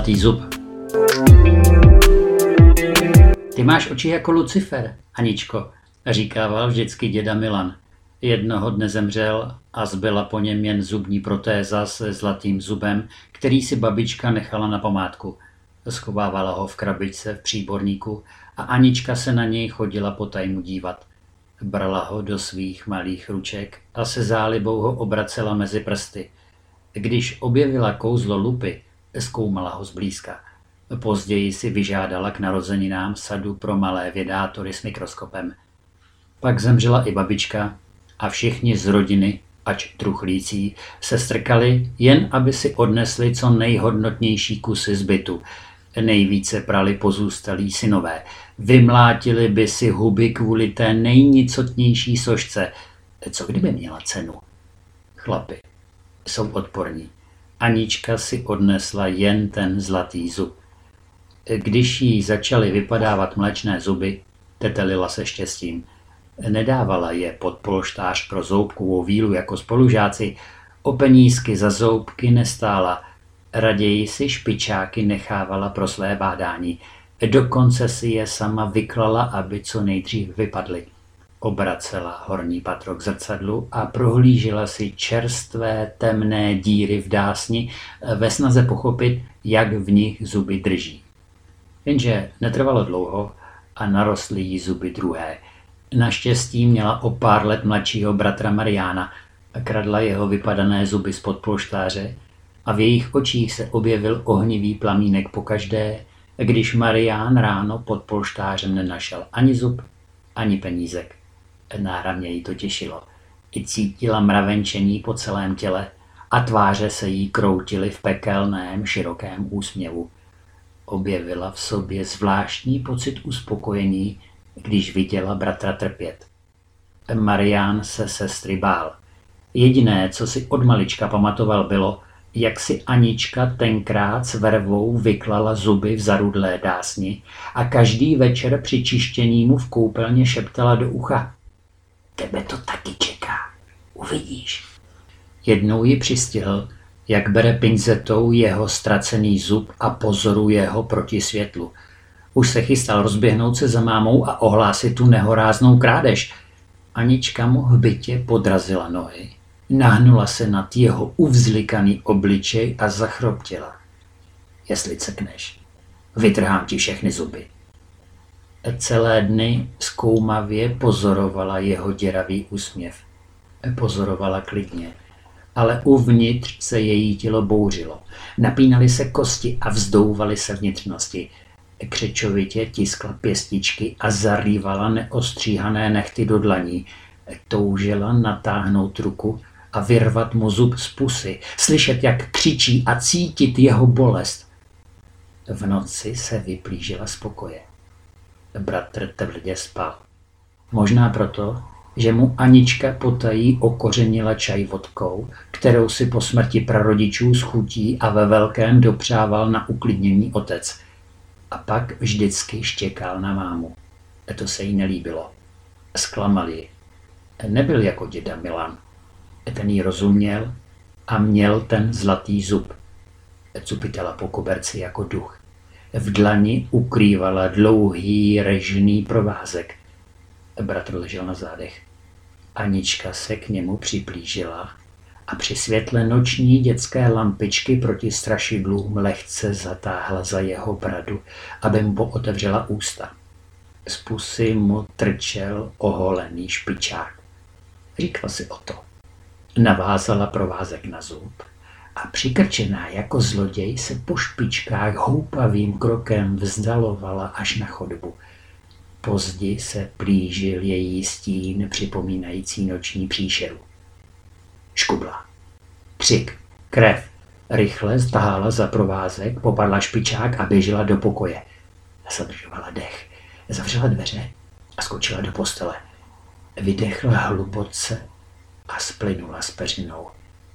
zlatý zub. Ty máš oči jako Lucifer, Aničko, říkával vždycky děda Milan. Jednoho dne zemřel a zbyla po něm jen zubní protéza se zlatým zubem, který si babička nechala na památku. Schovávala ho v krabičce v příborníku a Anička se na něj chodila potajmu dívat. Brala ho do svých malých ruček a se zálibou ho obracela mezi prsty. Když objevila kouzlo lupy, zkoumala ho zblízka. Později si vyžádala k narozeninám sadu pro malé vědátory s mikroskopem. Pak zemřela i babička a všichni z rodiny, ač truchlící, se strkali, jen aby si odnesli co nejhodnotnější kusy zbytu. Nejvíce prali pozůstalí synové. Vymlátili by si huby kvůli té nejnicotnější sošce. Co kdyby měla cenu? Chlapi jsou odporní. Anička si odnesla jen ten zlatý zub. Když jí začaly vypadávat mléčné zuby, tetelila se štěstím. Nedávala je pod polštář pro zoubkovou vílu jako spolužáci, o penízky za zoubky nestála, raději si špičáky nechávala pro své bádání. Dokonce si je sama vyklala, aby co nejdřív vypadly. Obracela horní patro k zrcadlu a prohlížela si čerstvé temné díry v dásni ve snaze pochopit, jak v nich zuby drží. Jenže netrvalo dlouho a narostly jí zuby druhé. Naštěstí měla o pár let mladšího bratra Mariána a kradla jeho vypadané zuby spod polštáře a v jejich očích se objevil ohnivý plamínek pokaždé, když Marián ráno pod polštářem nenašel ani zub, ani penízek. Náramně jí to těšilo. I cítila mravenčení po celém těle a tváře se jí kroutily v pekelném, širokém úsměvu. Objevila v sobě zvláštní pocit uspokojení, když viděla bratra trpět. Marián se sestry bál. Jediné, co si od malička pamatoval, bylo, jak si Anička tenkrát s vervou vyklala zuby v zarudlé dásni a každý večer při čištění mu v koupelně šeptala do ucha: Tebe to taky čeká, uvidíš. Jednou ji přistihl, jak bere pinzetou jeho ztracený zub a pozoruje ho proti světlu. Už se chystal rozběhnout se za mámou a ohlásit tu nehoráznou krádež. Anička mu v bytě podrazila nohy, nahnula se nad jeho uvzlikaný obličej a zachroptila. Jestli cekneš, vytrhám ti všechny zuby. Celé dny zkoumavě pozorovala jeho děravý úsměv. Pozorovala klidně, ale uvnitř se její tělo bouřilo. Napínaly se kosti a vzdouvaly se vnitřnosti. Křečovitě tiskla pěstičky a zarývala neostříhané nehty do dlaní. Toužila natáhnout ruku a vyrvat mu zub z pusy, slyšet, jak křičí a cítit jeho bolest. V noci se vyplížila z pokoje. Bratr tvrdě spal. Možná proto, že mu Anička potají okořenila čaj vodkou, kterou si po smrti prarodičů s chutí a ve velkém dopřával na uklidnění otec. A pak vždycky štěkal na mámu. To se jí nelíbilo. Zklamal ji. Nebyl jako děda Milan. Ten jí rozuměl a měl ten zlatý zub. Cupitala po koberci jako duch. V dlani ukrývala dlouhý režný provázek. Bratr ležel na zádech. Anička se k němu připlížila a při světle noční dětské lampičky proti strašidlům lehce zatáhla za jeho bradu, aby mu pootevřela ústa. Z pusy mu trčel oholený špičák. Říkala si o to. Navázala provázek na zub a přikrčená jako zloděj se po špičkách houpavým krokem vzdalovala až na chodbu. Později se plížil její stín připomínající noční příšeru. Škubla. Křik, krev. Rychle ztahala za provázek, popadla špičák a běžela do pokoje. Zadržovala dech, zavřela dveře a skočila do postele. Vydechla hluboce a splynula s peřinou.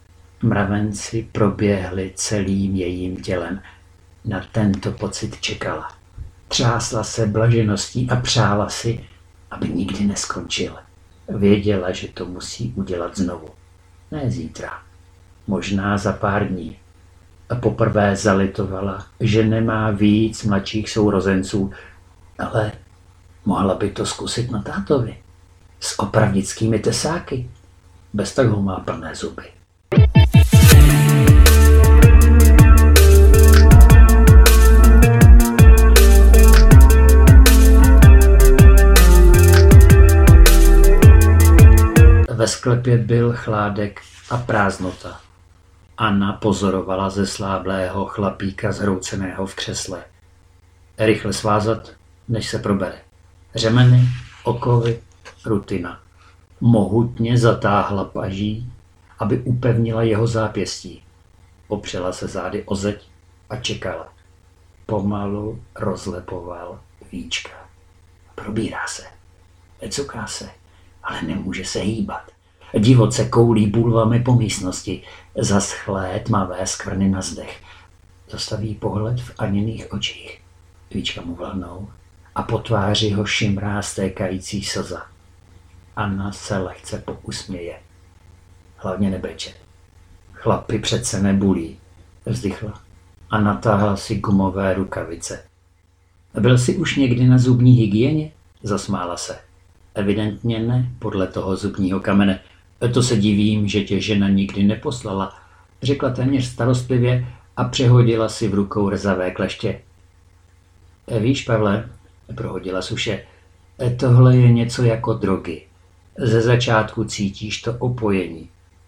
Mravenci proběhli celým jejím tělem. Na tento pocit čekala. Třásla se blažeností a přála si, aby nikdy neskončil. Věděla, že to musí udělat znovu. Ne zítra, možná za pár dní. Poprvé zalitovala, že nemá víc mladších sourozenců, ale mohla by to zkusit na tátovi. S opravdickými tesáky. Bez tak ho má plné zuby. Ve sklepě byl chládek a prázdnota. Anna pozorovala zesláblého chlapíka zhrouceného v křesle. Rychle svázat, než se probere. Řemeny, okovy, rutina. Mohutně zatáhla paží, aby upevnila jeho zápěstí. Opřela se zády o zeď a čekala. Pomalu rozlepoval víčka. Probírá se, necuká se, ale nemůže se hýbat. Divoce koulí bulvami po místnosti, zaschlé tmavé skvrny na zdech. Zastaví pohled v Aniných očích. Víčka mu vlhnou a po tváři ho šimrá stékající slza. Anna se lehce pousměje. Hlavně nebrečet. Chlapi přece nebulí. Vzdychla a natáhla si gumové rukavice. Byl jsi už někdy na zubní hygieně? Zasmála se. Evidentně ne, podle toho zubního kamene. To se divím, že tě žena nikdy neposlala, řekla téměř starostlivě a přehodila si v rukou rzavé kleště. Víš, Pavle, prohodila suše, tohle je něco jako drogy. Ze začátku cítíš to opojení.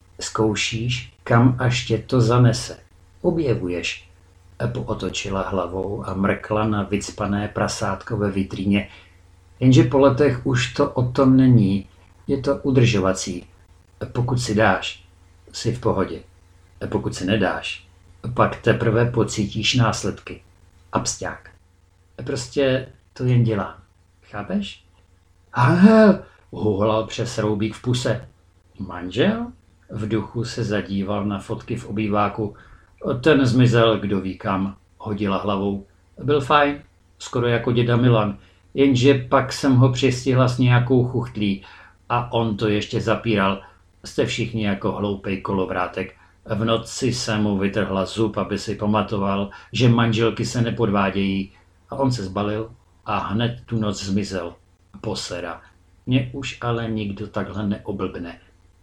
Zkoušíš, kam až tě to zanese. Objevuješ. Pootočila hlavou a mrkla na vycpané prasátko ve vitríně. Jenže po letech už to o tom není. Je to udržovací. Pokud si dáš, jsi v pohodě. Pokud si nedáš, pak teprve pocítíš následky. Absťák. Prostě to jen dělám. Chápeš? Hel, huhlal přes roubík v puse. Manžel? V duchu se zadíval na fotky v obýváku. Ten zmizel, kdo ví kam, hodila hlavou. Byl fajn, skoro jako děda Milan, jenže pak jsem ho přistihla s nějakou chuchtlí a on to ještě zapíral. Jste všichni jako hloupej kolovrátek. V noci jsem mu vytrhla zub, aby si pamatoval, že manželky se nepodvádějí. A on se zbalil a hned tu noc zmizel. Posera. Mě už ale nikdo takhle neoblbne.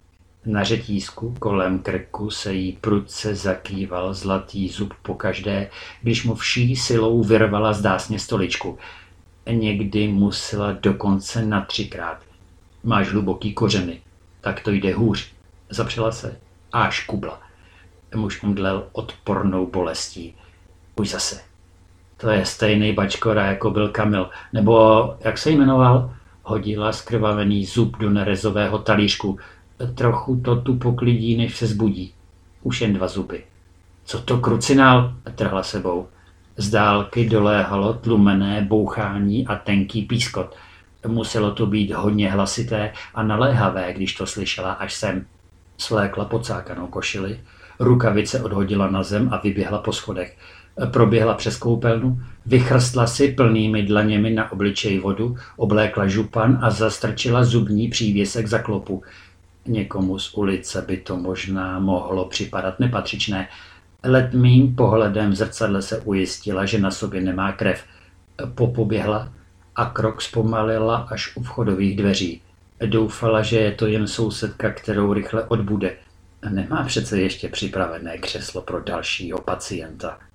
Na řetízku kolem krku se jí prudce zakýval zlatý zub pokaždé, když mu vší silou vyrvala zdásně stoličku. Někdy musela dokonce na 3krát. Máš hluboký kořeny, tak to jde hůř. Zapřela se a škubla. Muž omdlel odpornou bolestí. Už zase. To je stejný bačkora, jako byl Kamil. Nebo, jak se jmenoval? Hodila skrvavený zub do nerezového talířku. Trochu to tu poklidí, než se zbudí. Už jen 2 zuby. Co to krucinál? Trhla sebou. Z dálky doléhalo tlumené bouchání a tenký pískot. Muselo to být hodně hlasité a naléhavé, když to slyšela až sem. Svlékla pocákanou košili, rukavice odhodila na zem a vyběhla po schodech. Proběhla přes koupelnu, vychrstla si plnými dlaněmi na obličej vodu, oblékla župan a zastrčila zubní přívěsek za klopu. Někomu z ulice by to možná mohlo připadat nepatřičné. Letmým pohledem v zrcadle se ujistila, že na sobě nemá krev. Popoběhla a krok zpomalila až u vchodových dveří. Doufala, že je to jen sousedka, kterou rychle odbude. Nemá přece ještě připravené křeslo pro dalšího pacienta.